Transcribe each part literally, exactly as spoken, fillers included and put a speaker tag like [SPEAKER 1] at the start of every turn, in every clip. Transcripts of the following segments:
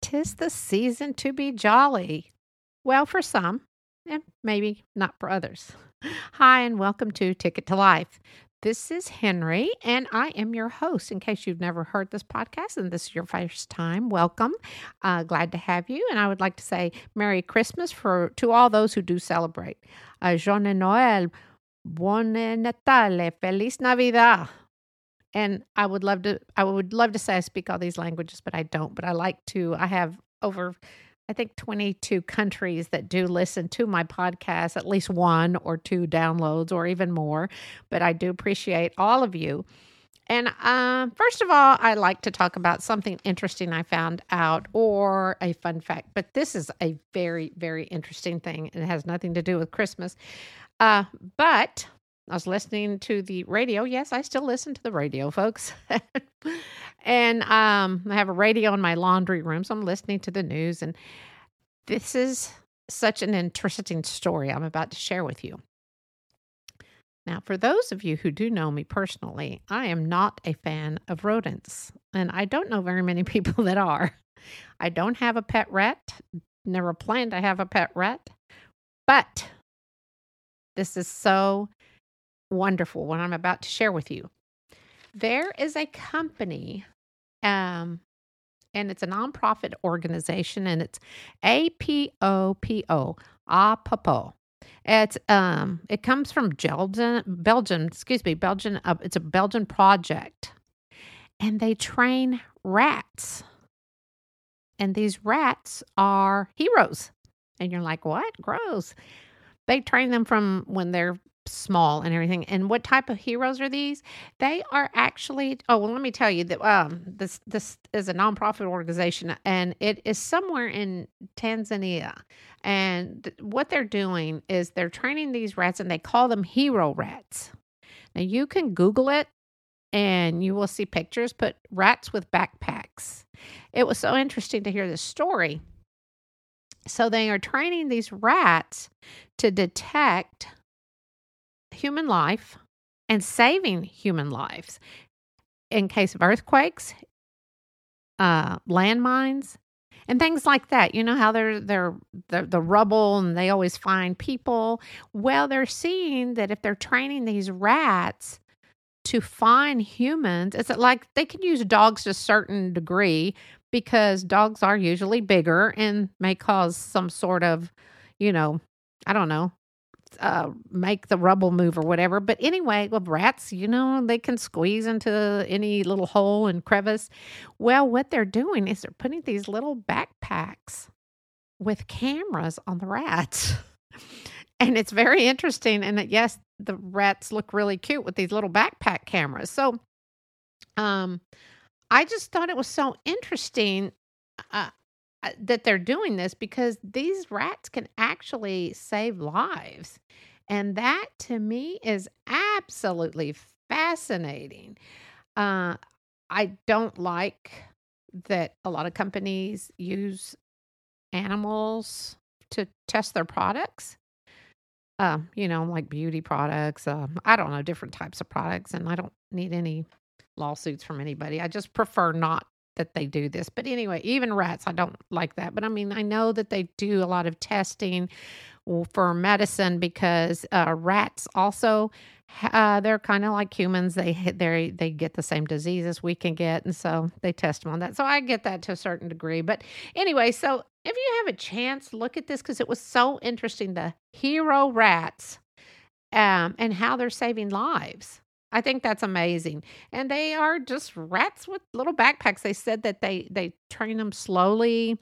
[SPEAKER 1] 'Tis the season to be jolly. Well, for some, and maybe not for others. Hi, and welcome to Ticket to Life. This is Henry, and I am your host. In case you've never heard this podcast and this is your first time, welcome. Uh, glad to have you. And I would like to say Merry Christmas for to all those who do celebrate. Uh, Joyeux Noël, Buon Natale, Feliz Navidad. And I would love to I would love to say I speak all these languages, but I don't. But I like to I have over I think twenty-two countries that do listen to my podcast, at least one or two downloads or even more. But I do appreciate all of you. And um, first of all, I like to talk about something interesting I found out or a fun fact. But this is a very, very interesting thing. And it has nothing to do with Christmas. Uh, but I was listening to the radio. Yes, I still listen to the radio, folks. and um, I have a radio in my laundry room, so I'm listening to the news. And this is such an interesting story I'm about to share with you. Now, for those of you who do know me personally, I am not a fan of rodents. And I don't know very many people that are. I don't have a pet rat. Never planned to have a pet rat. But this is so wonderful what I'm about to share with you. There is a company, um, and it's a nonprofit organization, and it's A P O P O, APOPO. It's um, it comes from Belgium, Belgium, excuse me, Belgian. Uh, it's a Belgian project, and they train rats, and these rats are heroes. And you're like, what? Gross. They train them from when they're small and everything. And what type of heroes are these? They are actually, oh, well, let me tell you that um, this this is a nonprofit organization, and it is somewhere in Tanzania. And th- what they're doing is they're training these rats, and they call them hero rats. Now, you can Google it, and you will see pictures, but rats with backpacks. It was so interesting to hear this story. So they are training these rats to detect human life and saving human lives in case of earthquakes, uh, landmines, and things like that. You know how they're, they're, they're the rubble and they always find people. Well, they're seeing that if they're training these rats to find humans, it's like they can use dogs to a certain degree because dogs are usually bigger and may cause some sort of, you know, I don't know, uh, make the rubble move or whatever. But anyway, with rats, you know, they can squeeze into any little hole and crevice. Well, what they're doing is they're putting these little backpacks with cameras on the rats. And it's very interesting. And it, yes, the rats look really cute with these little backpack cameras. So um, I just thought it was so interesting uh, uh, that they're doing this because these rats can actually save lives. And that to me is absolutely fascinating. Uh, I don't like that a lot of companies use animals to test their products. Uh, you know, like beauty products. Um, I don't know, different types of products. And I don't need any lawsuits from anybody. I just prefer not that they do this. But anyway, even rats, I don't like that. But I mean, I know that they do a lot of testing for medicine because uh, rats also, uh, they're kind of like humans. They they they get the same diseases we can get, and so they test them on that. So I get that to a certain degree. But anyway, so if you have a chance, look at this because it was so interesting. The hero rats um, and how they're saving lives. I think that's amazing. And they are just rats with little backpacks. They said that they they train them slowly.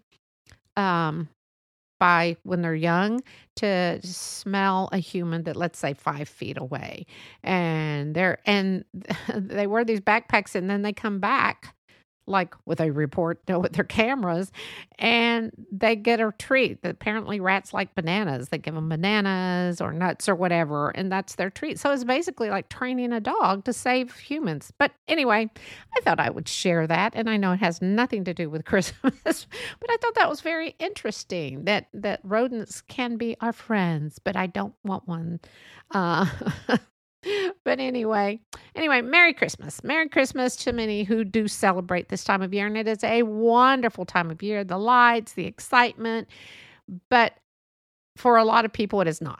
[SPEAKER 1] Um, by when they're young to smell a human that let's say five feet away, and they're and they wear these backpacks, and then they come back like with a report with their cameras, and they get a treat. Apparently rats like bananas. They give them bananas or nuts or whatever, and that's their treat. So it's basically like training a dog to save humans. But anyway, I thought I would share that, and I know it has nothing to do with Christmas, but I thought that was very interesting that that rodents can be our friends, but I don't want one. Uh, But anyway, anyway, Merry Christmas. Merry Christmas to many who do celebrate this time of year. And it is a wonderful time of year. The lights, the excitement. But for a lot of people, it is not.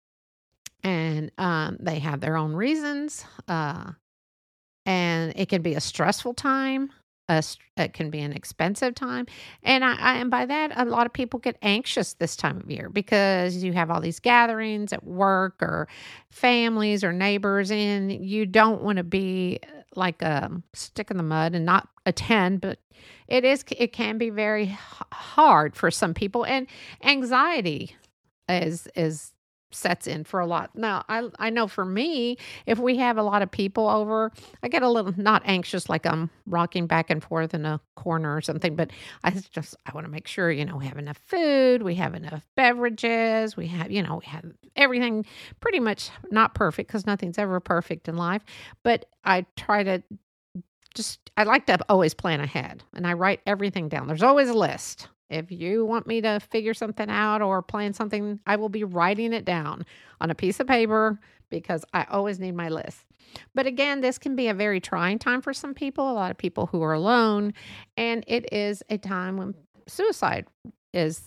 [SPEAKER 1] And um, they have their own reasons. Uh, and it can be a stressful time. A, it can be an expensive time. And I, I and by that, a lot of people get anxious this time of year because you have all these gatherings at work or families or neighbors, and you don't want to be like a stick in the mud and not attend. But it is it can be very h- hard for some people, and anxiety is is sets in for a lot. Now, I I know for me, if we have a lot of people over, I get a little not anxious like I'm rocking back and forth in a corner or something, but I just I want to make sure, you know, we have enough food, we have enough beverages, we have, you know, we have everything pretty much not perfect because nothing's ever perfect in life, but I try to just I like to always plan ahead and I write everything down. There's always a list. If you want me to figure something out or plan something, I will be writing it down on a piece of paper because I always need my list. But again, this can be a very trying time for some people, a lot of people who are alone, and it is a time when suicide is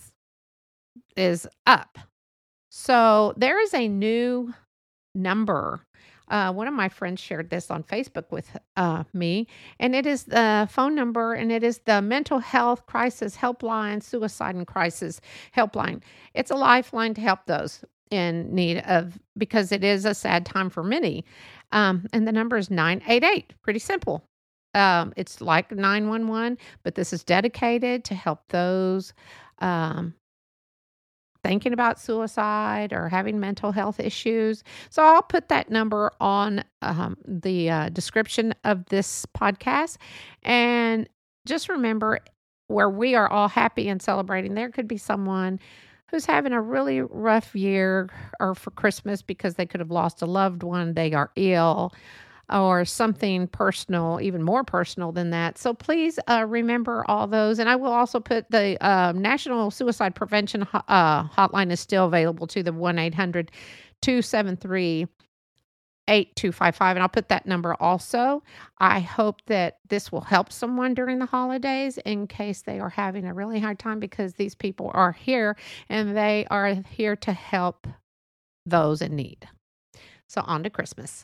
[SPEAKER 1] is up. So there is a new number. Uh, one of my friends shared this on Facebook with uh, me, and it is the phone number, and it is the Mental Health Crisis Helpline, Suicide and Crisis Helpline. It's a lifeline to help those in need of, because it is a sad time for many. Um, and the number is nine eight eight. Pretty simple. Um, it's like nine one one, but this is dedicated to help those um, thinking about suicide or having mental health issues. So I'll put that number on um, the uh, description of this podcast. And just remember, where we are all happy and celebrating, there could be someone who's having a really rough year or for Christmas because they could have lost a loved one, they are ill, or something personal, even more personal than that. So please uh, remember all those. And I will also put the uh, National Suicide Prevention ho- uh, Hotline is still available to the one eight hundred two seven three eight two five five. And I'll put that number also. I hope that this will help someone during the holidays in case they are having a really hard time, because these people are here and they are here to help those in need. So on to Christmas.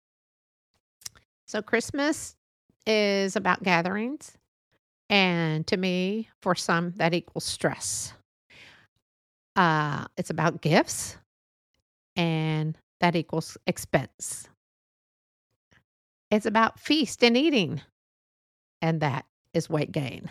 [SPEAKER 1] So Christmas is about gatherings, and to me, for some, that equals stress. Uh, it's about gifts, and that equals expense. It's about feast and eating, and that is weight gain.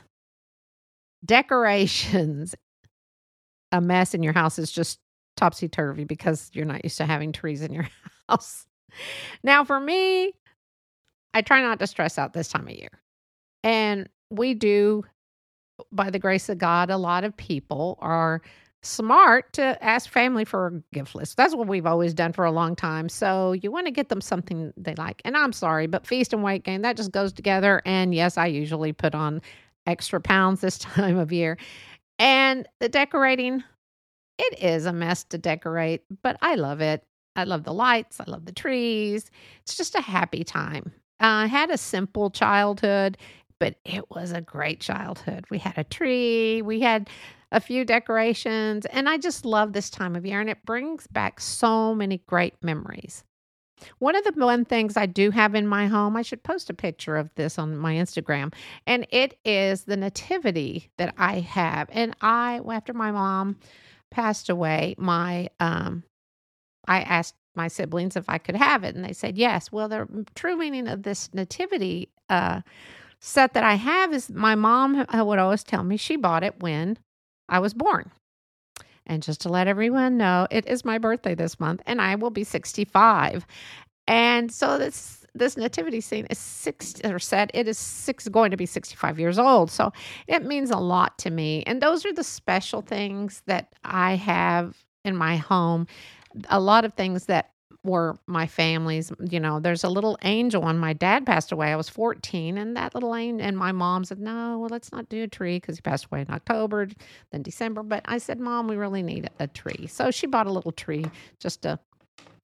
[SPEAKER 1] Decorations, a mess in your house is just topsy-turvy because you're not used to having trees in your house. Now, for me, I try not to stress out this time of year. And we do, by the grace of God, a lot of people are smart to ask family for a gift list. That's what we've always done for a long time. So you want to get them something they like. And I'm sorry, but feast and weight gain, that just goes together. And yes, I usually put on extra pounds this time of year. And the decorating, it is a mess to decorate, but I love it. I love the lights. I love the trees. It's just a happy time. Uh, I had a simple childhood, but it was a great childhood. We had a tree, we had a few decorations, and I just love this time of year, and it brings back so many great memories. One of the one things I do have in my home, I should post a picture of this on my Instagram, and it is the nativity that I have. And I, after my mom passed away, my um, I asked my siblings if I could have it, and they said yes. Well, the true meaning of this nativity uh, set that I have is my mom would always tell me she bought it when I was born. And just to let everyone know, it is my birthday this month, and I will be sixty-five. And so this this nativity scene is six or set. It is six going to be sixty-five years old. So it means a lot to me. And those are the special things that I have in my home. A lot of things that were my family's, you know, there's a little angel when my dad passed away. I was fourteen, and that little angel, and my mom said, no, well, let's not do a tree because he passed away in October, then December. But I said, Mom, we really need a tree. So she bought a little tree just to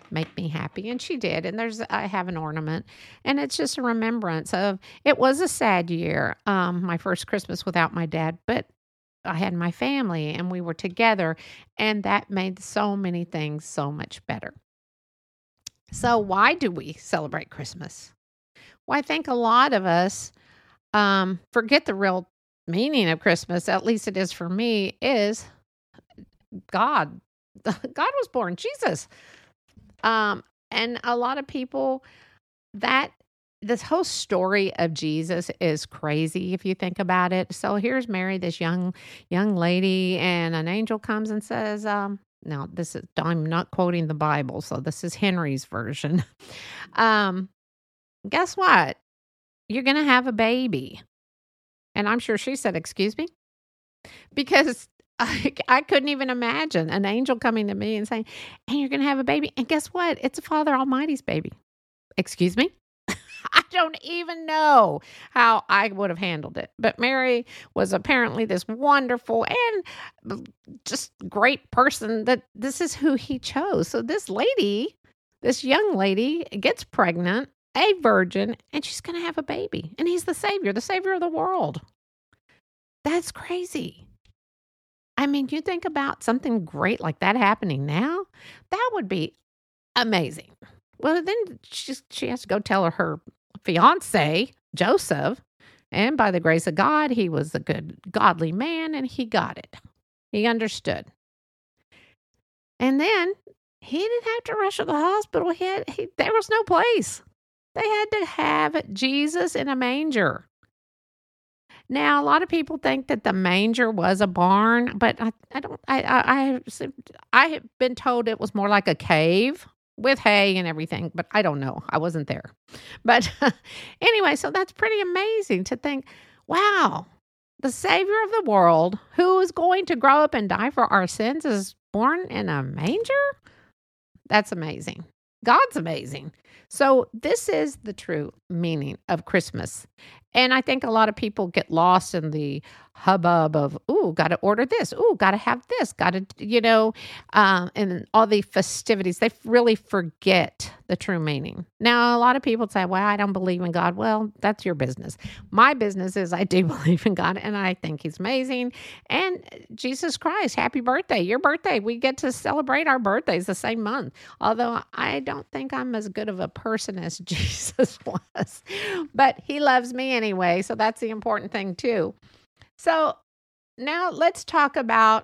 [SPEAKER 1] make me happy. And she did. And there's, I have an ornament, and it's just a remembrance of, it was a sad year, um, my first Christmas without my dad, but I had my family and we were together, and that made so many things so much better. So why do we celebrate Christmas? Well, I think a lot of us um, forget the real meaning of Christmas, at least it is for me, is God. God was born, Jesus. Um, and a lot of people, that this whole story of Jesus is crazy if you think about it. So here's Mary, this young young lady, and an angel comes and says, um, now this is, I'm not quoting the Bible, so this is Henry's version. um, guess what? You're going to have a baby. And I'm sure she said, excuse me? Because I, I couldn't even imagine an angel coming to me and saying, and you're going to have a baby. And guess what? It's Father Almighty's baby. Excuse me? I don't even know how I would have handled it. But Mary was apparently this wonderful and just great person that this is who he chose. So this lady, this young lady gets pregnant, a virgin, and she's going to have a baby. And he's the Savior, the Savior of the world. That's crazy. I mean, you think about something great like that happening now, that would be amazing. Well, then she, she has to go tell her, her fiance, Joseph, and by the grace of God, he was a good, godly man, and he got it. He understood. And then he didn't have to rush to the hospital. He had, he, there was no place. They had to have Jesus in a manger. Now, a lot of people think that the manger was a barn, but I, I don't. I, I, I, I have been told it was more like a cave with hay and everything, but I don't know. I wasn't there. But anyway, so that's pretty amazing to think, wow, the Savior of the world, who is going to grow up and die for our sins, is born in a manger? That's amazing. God's amazing. So this is the true meaning of Christmas. And I think a lot of people get lost in the hubbub of, ooh, got to order this. Ooh, got to have this. Got to, you know, um, and all the festivities. They really forget the true meaning. Now, a lot of people say, well, I don't believe in God. Well, that's your business. My business is I do believe in God, and I think he's amazing. And Jesus Christ, happy birthday. Your birthday. We get to celebrate our birthdays the same month. Although I don't think I'm as good of a person as Jesus was. But he loves me anyway, so that's the important thing too. So now let's talk about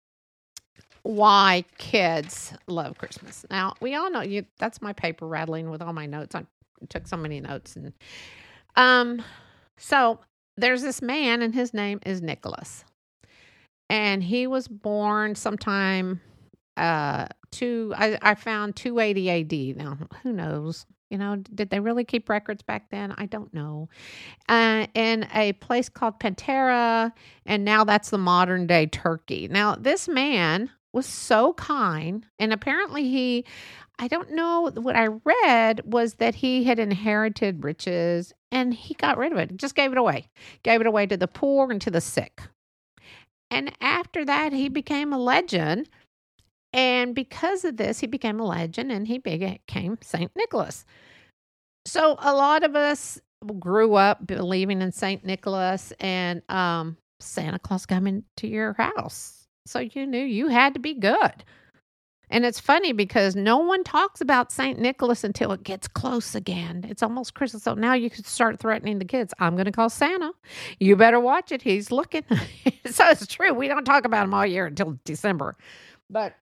[SPEAKER 1] why kids love Christmas. Now, we all know you. That's my paper rattling with all my notes. I took so many notes. and um, So there's this man, and his name is Nicholas. And he was born sometime, uh, two, I, I found two eighty A D. Now, who knows? You know, did they really keep records back then? I don't know. Uh, in a place called Pantera, and now that's the modern day Turkey. Now, this man was so kind, and apparently he, I don't know, what I read was that he had inherited riches, and he got rid of it, just gave it away, gave it away to the poor and to the sick. And after that, he became a legend. And because of this, he became a legend, and he became Saint Nicholas. So a lot of us grew up believing in Saint Nicholas and um, Santa Claus coming to your house. So you knew you had to be good. And it's funny because no one talks about Saint Nicholas until it gets close again. It's almost Christmas. So now you can start threatening the kids. I'm going to call Santa. You better watch it. He's looking. So it's true. We don't talk about him all year until December. But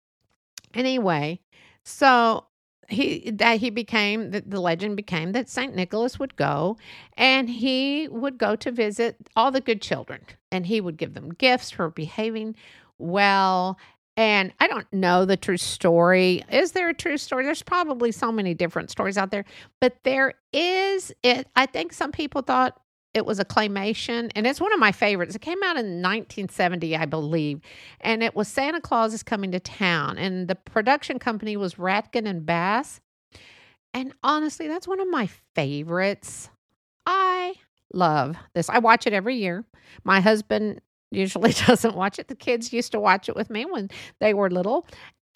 [SPEAKER 1] anyway, so he that he became the, the legend became that Saint Nicholas would go, and he would go to visit all the good children, and he would give them gifts for behaving well. And I don't know the true story. Is there a true story? There's probably so many different stories out there, but there is it. I think some people thought it was a claymation, and it's one of my favorites. It came out in nineteen seventy, I believe, and it was Santa Claus is Coming to Town, and the production company was Ratkin and Bass. And honestly, that's one of my favorites. I love this. I watch it every year. My husband usually doesn't watch it. The kids used to watch it with me when they were little.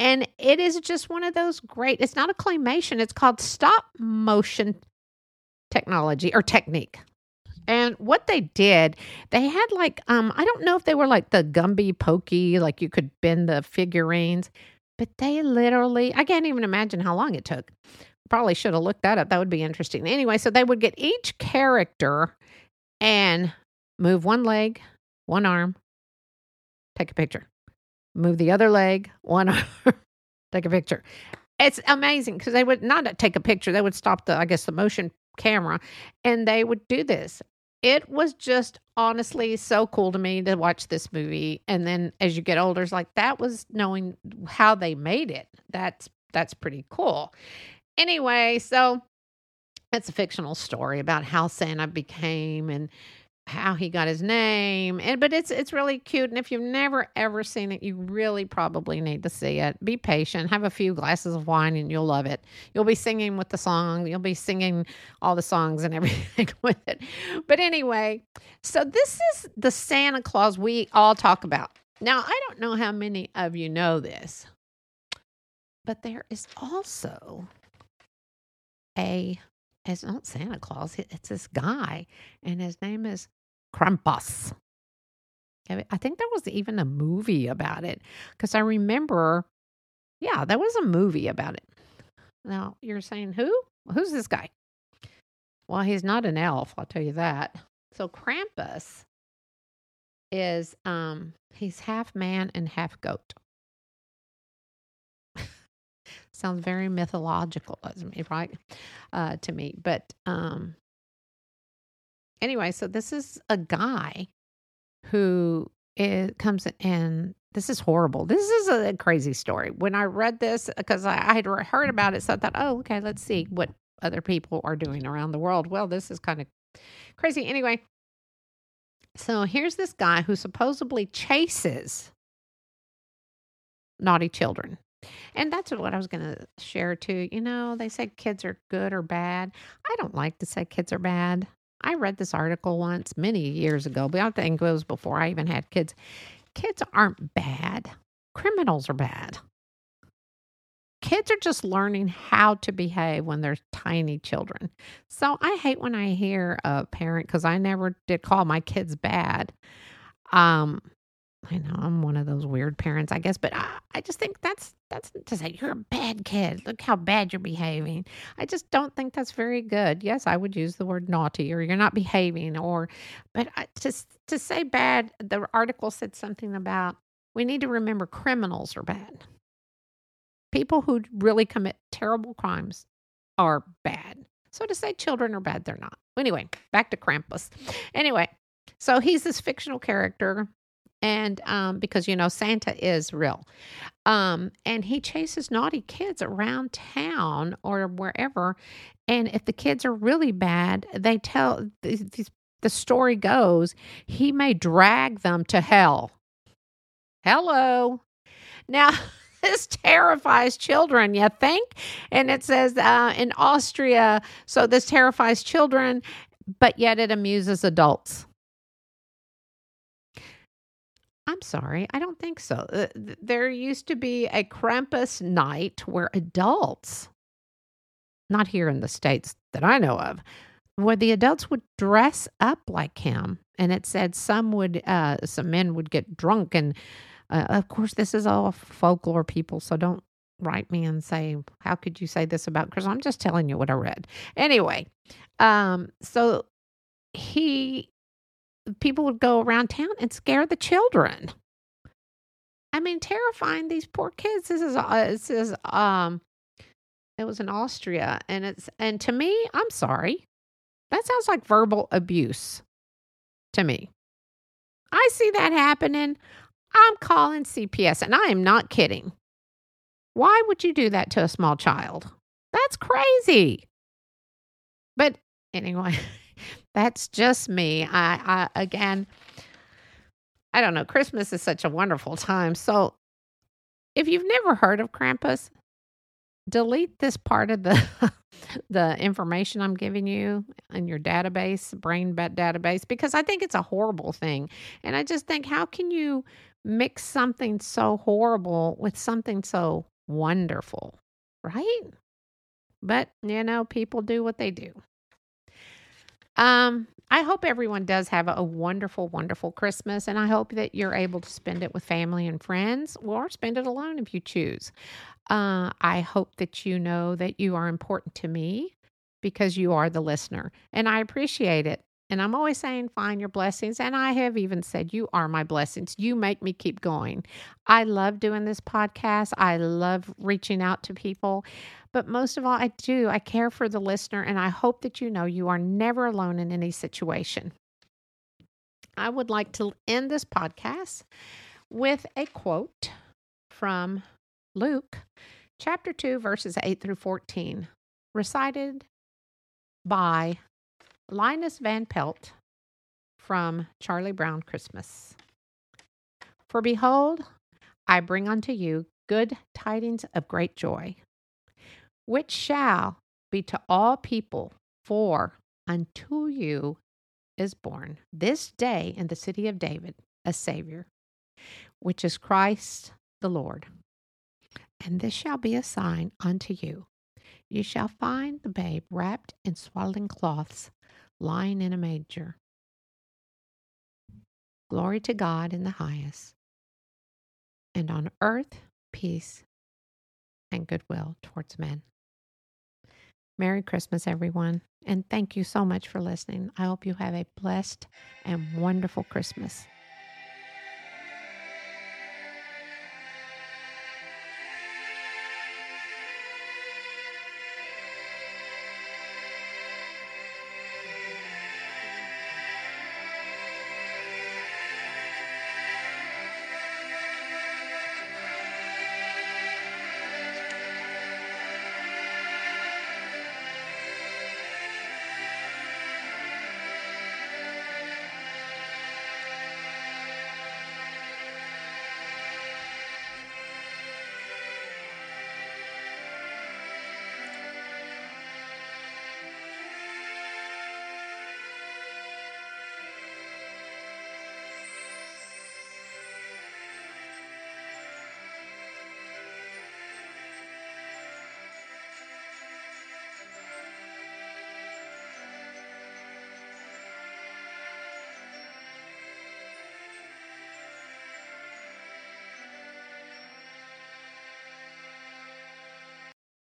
[SPEAKER 1] And it is just one of those great, it's not a claymation, it's called stop motion technology or technique. And what they did, they had like, um, I don't know if they were like the Gumby Pokey, like you could bend the figurines, but they literally, I can't even imagine how long it took. Probably should have looked that up. That would be interesting. Anyway, so they would get each character and move one leg, one arm, take a picture. Move the other leg, one arm, take a picture. It's amazing because they would not take a picture. They would stop the, I guess, the motion camera, and they would do this. It was just honestly so cool to me to watch this movie. And then as you get older, it's like that was knowing how they made it. That's that's pretty cool. Anyway, so it's a fictional story about how Santa became and how he got his name. And but it's it's really cute. And if you've never ever seen it, you really probably need to see it. Be patient. Have a few glasses of wine and you'll love it. You'll be singing with the song. You'll be singing all the songs and everything with it. But anyway, so this is the Santa Claus we all talk about. Now, I don't know how many of you know this, but there is also a it's not Santa Claus. It's this guy, and his name is Krampus. I think there was even a movie about it because I remember, yeah, there was a movie about it. Now, you're saying who? Who's this guy? Well, he's not an elf, I'll tell you that. So Krampus is, um, he's half man and half goat. Sounds very mythological, doesn't it, right? Uh, to me. But um, anyway, so this is a guy who is, comes in. This is horrible. This is a crazy story. When I read this, because I, I had heard about it, so I thought, oh, okay, let's see what other people are doing around the world. Well, this is kind of crazy. Anyway, so here's this guy who supposedly chases naughty children. And that's what I was going to share too. You know, they say kids are good or bad. I don't like to say kids are bad. I read this article once many years ago, but I think it was before I even had kids. Kids aren't bad. Criminals are bad. Kids are just learning how to behave when they're tiny children. So I hate when I hear a parent, because I never did call my kids bad. Um, I know I'm one of those weird parents, I guess, but I, I just think that's that's to say you're a bad kid. Look how bad you're behaving. I just don't think that's very good. Yes, I would use the word naughty, or you're not behaving, or, but I, just to say bad. The article said something about we need to remember criminals are bad. People who really commit terrible crimes are bad. So to say children are bad, they're not. Anyway, back to Krampus. Anyway, so he's this fictional character. And um, because, you know, Santa is real. Um, and he chases naughty kids around town or wherever. And if the kids are really bad, they tell, the, the story goes, he may drag them to hell. Hello. Now, this terrifies children, you think? And it says uh, in Austria, so this terrifies children, but yet it amuses adults. I'm sorry, I don't think so. Uh, th- there used to be a Krampus night where adults, not here in the States that I know of, where the adults would dress up like him. And it said some would, uh, some men would get drunk. And uh, of course, this is all folklore, people. So don't write me and say, how could you say this about, because I'm just telling you what I read. Anyway, um, so he... people would go around town and scare the children. I mean, terrifying these poor kids. This is, uh, this is, um, it was in Austria, and it's, and to me, I'm sorry, that sounds like verbal abuse to me. I see that happening. I'm calling C P S, and I am not kidding. Why would you do that to a small child? That's crazy. But anyway, that's just me. I, I, again, I don't know. Christmas is such a wonderful time. So if you've never heard of Krampus, delete this part of the the information I'm giving you in your database, brain bat database, because I think it's a horrible thing. And I just think, how can you mix something so horrible with something so wonderful, right? But, you know, people do what they do. Um, I hope everyone does have a wonderful, wonderful Christmas, and I hope that you're able to spend it with family and friends or spend it alone if you choose. Uh, I hope that you know that you are important to me because you are the listener, and I appreciate it. And I'm always saying, find your blessings. And I have even said, you are my blessings. You make me keep going. I love doing this podcast. I love reaching out to people. But most of all, I do. I care for the listener. And I hope that you know you are never alone in any situation. I would like to end this podcast with a quote from Luke chapter two, verses eight through fourteen, recited by Linus Van Pelt from Charlie Brown Christmas. For behold, I bring unto you good tidings of great joy, which shall be to all people, for unto you is born this day in the city of David a Savior, which is Christ the Lord. And this shall be a sign unto you. You shall find the babe wrapped in swaddling cloths, lying in a manger. Glory to God in the highest, and on earth peace and goodwill towards men. Merry Christmas, everyone, and thank you so much for listening. I hope you have a blessed and wonderful Christmas.